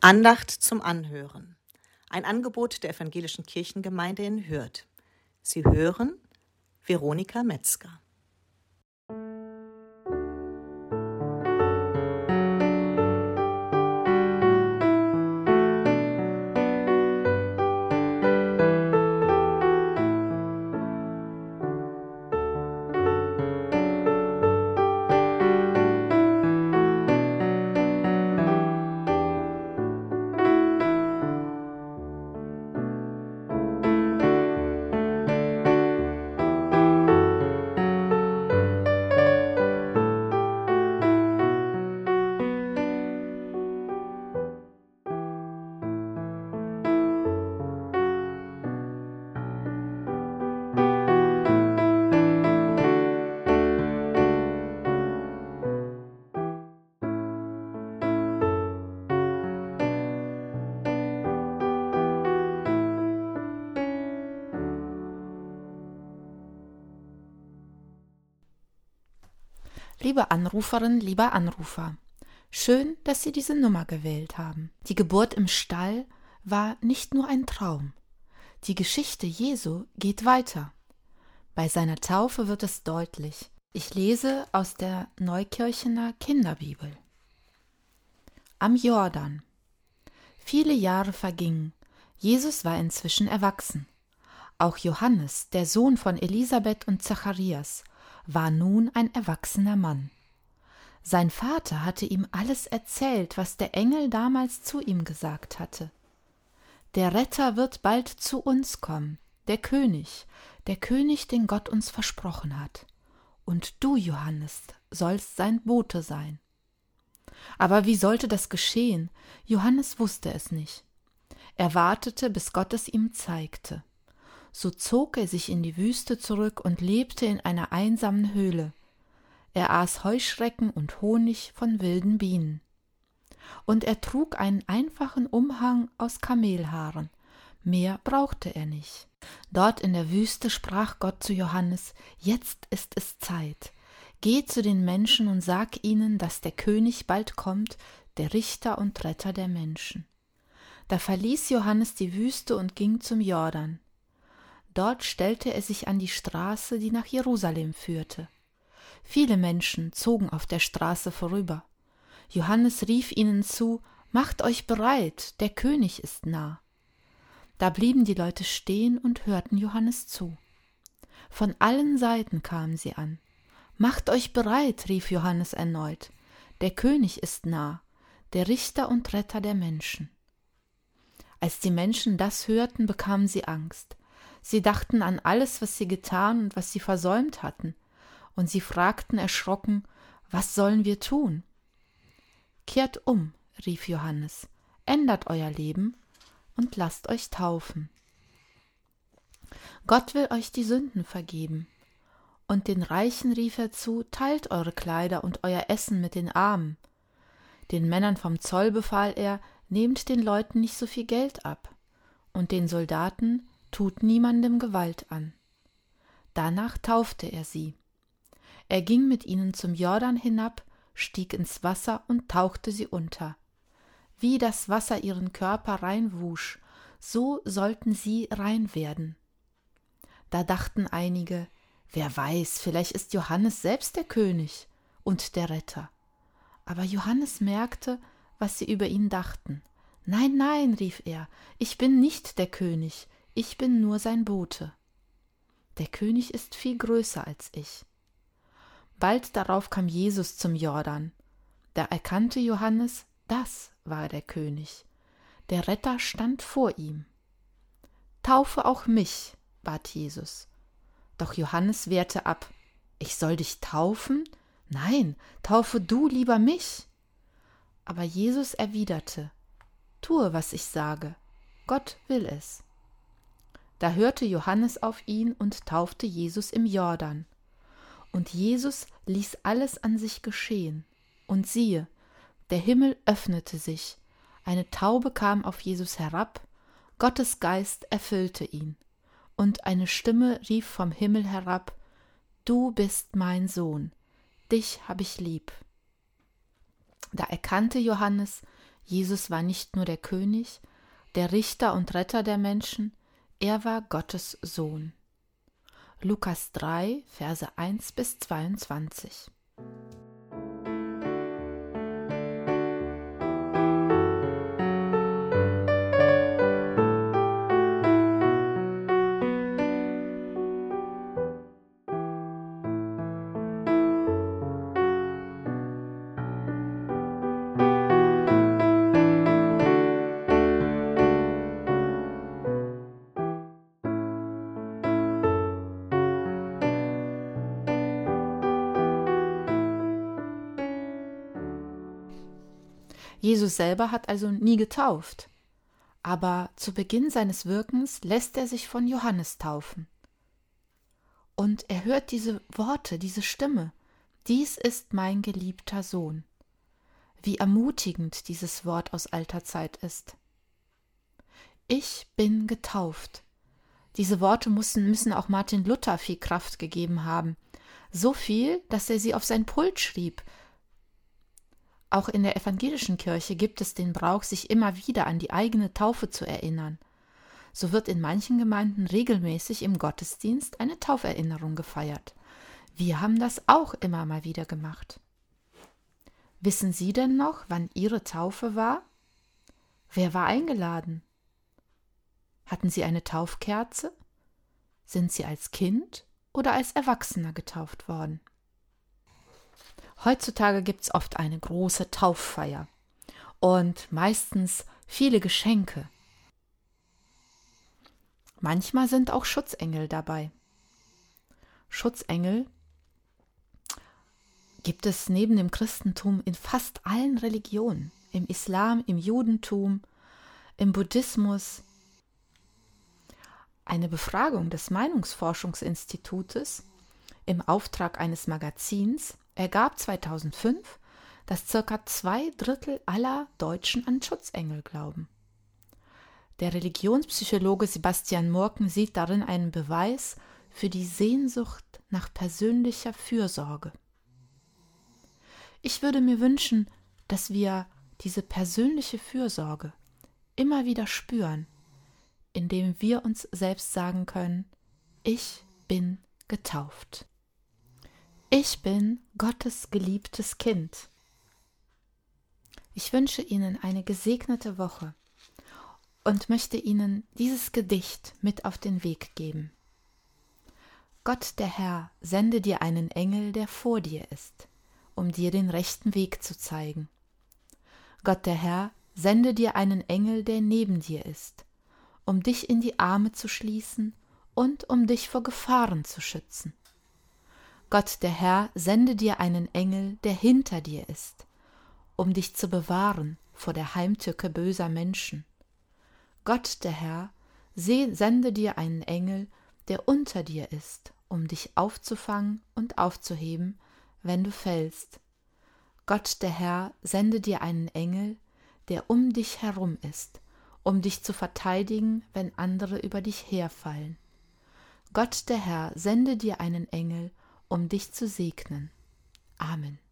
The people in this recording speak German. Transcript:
Andacht zum Anhören. Ein Angebot der Evangelischen Kirchengemeinde in Hürth. Sie hören Veronika Metzger. Liebe Anruferin, lieber Anrufer, schön, dass Sie diese Nummer gewählt haben. Die Geburt im Stall war nicht nur ein Traum. Die Geschichte Jesu geht weiter. Bei seiner Taufe wird es deutlich. Ich lese aus der Neukirchener Kinderbibel. Am Jordan. Viele Jahre vergingen. Jesus war inzwischen erwachsen. Auch Johannes, der Sohn von Elisabeth und Zacharias, war nun ein erwachsener Mann. Sein Vater hatte ihm alles erzählt, was der Engel damals zu ihm gesagt hatte. Der Retter wird bald zu uns kommen, der König, den Gott uns versprochen hat. Und du, Johannes, sollst sein Bote sein. Aber wie sollte das geschehen? Johannes wusste es nicht. Er wartete, bis Gott es ihm zeigte. So zog er sich in die Wüste zurück und lebte in einer einsamen Höhle. Er aß Heuschrecken und Honig von wilden Bienen. Und er trug einen einfachen Umhang aus Kamelhaaren. Mehr brauchte er nicht. Dort in der Wüste sprach Gott zu Johannes: Jetzt ist es Zeit. Geh zu den Menschen und sag ihnen, dass der König bald kommt, der Richter und Retter der Menschen. Da verließ Johannes die Wüste und ging zum Jordan. Dort stellte er sich an die Straße, die nach Jerusalem führte. Viele Menschen zogen auf der Straße vorüber. Johannes rief ihnen zu: Macht euch bereit, der König ist nah. Da blieben die Leute stehen und hörten Johannes zu. Von allen Seiten kamen sie an. Macht euch bereit, rief Johannes erneut. Der König ist nah, der Richter und Retter der Menschen. Als die Menschen das hörten, bekamen sie Angst. Sie dachten an alles, was sie getan und was sie versäumt hatten, und sie fragten erschrocken: Was sollen wir tun? Kehrt um, rief Johannes, ändert euer Leben und lasst euch taufen. Gott will euch die Sünden vergeben. Und den Reichen rief er zu: Teilt eure Kleider und euer Essen mit den Armen. Den Männern vom Zoll befahl er: Nehmt den Leuten nicht so viel Geld ab. Und den Soldaten: Tut niemandem Gewalt an. Danach taufte er sie. Er ging mit ihnen zum Jordan hinab, stieg ins Wasser und tauchte sie unter. Wie das Wasser ihren Körper rein wusch, so sollten sie rein werden. Da dachten einige: Wer weiß, vielleicht ist Johannes selbst der König und der Retter. Aber Johannes merkte, was sie über ihn dachten. Nein, nein, rief er, ich bin nicht der König, ich bin nur sein Bote. Der König ist viel größer als ich. Bald darauf kam Jesus zum Jordan. Da erkannte Johannes, das war der König. Der Retter stand vor ihm. Taufe auch mich, bat Jesus. Doch Johannes wehrte ab. Ich soll dich taufen? Nein, taufe du lieber mich. Aber Jesus erwiderte: Tue, was ich sage. Gott will es. Da hörte Johannes auf ihn und taufte Jesus im Jordan. Und Jesus ließ alles an sich geschehen. Und siehe, der Himmel öffnete sich, eine Taube kam auf Jesus herab, Gottes Geist erfüllte ihn, und eine Stimme rief vom Himmel herab: Du bist mein Sohn, dich hab ich lieb. Da erkannte Johannes, Jesus war nicht nur der König, der Richter und Retter der Menschen, er war Gottes Sohn. Lukas 3, Verse 1 bis 22. Jesus selber hat also nie getauft, aber zu Beginn seines Wirkens lässt er sich von Johannes taufen. Und er hört diese Worte, diese Stimme: Dies ist mein geliebter Sohn. Wie ermutigend dieses Wort aus alter Zeit ist. Ich bin getauft. Diese Worte müssen auch Martin Luther viel Kraft gegeben haben. So viel, dass er sie auf sein Pult schrieb. Auch in der evangelischen Kirche gibt es den Brauch, sich immer wieder an die eigene Taufe zu erinnern. So wird in manchen Gemeinden regelmäßig im Gottesdienst eine Tauferinnerung gefeiert. Wir haben das auch immer mal wieder gemacht. Wissen Sie denn noch, wann Ihre Taufe war? Wer war eingeladen? Hatten Sie eine Taufkerze? Sind Sie als Kind oder als Erwachsener getauft worden? Heutzutage gibt es oft eine große Tauffeier und meistens viele Geschenke. Manchmal sind auch Schutzengel dabei. Schutzengel gibt es neben dem Christentum in fast allen Religionen, im Islam, im Judentum, im Buddhismus. Eine Befragung des Meinungsforschungsinstitutes im Auftrag eines Magazins ergab 2005, dass ca. 2/3 aller Deutschen an Schutzengel glauben. Der Religionspsychologe Sebastian Murken sieht darin einen Beweis für die Sehnsucht nach persönlicher Fürsorge. Ich würde mir wünschen, dass wir diese persönliche Fürsorge immer wieder spüren, indem wir uns selbst sagen können: Ich bin getauft. Ich bin Gottes geliebtes Kind. Ich wünsche Ihnen eine gesegnete Woche und möchte Ihnen dieses Gedicht mit auf den Weg geben. Gott der Herr sende dir einen Engel, der vor dir ist, um dir den rechten Weg zu zeigen. Gott der Herr sende dir einen Engel, der neben dir ist, um dich in die Arme zu schließen und um dich vor Gefahren zu schützen. Gott der Herr sende dir einen Engel, der hinter dir ist, um dich zu bewahren vor der Heimtücke böser Menschen. Gott der Herr sende dir einen Engel, der unter dir ist, um dich aufzufangen und aufzuheben, wenn du fällst. Gott der Herr sende dir einen Engel, der um dich herum ist, um dich zu verteidigen, wenn andere über dich herfallen. Gott der Herr sende dir einen Engel, um dich zu segnen. Amen.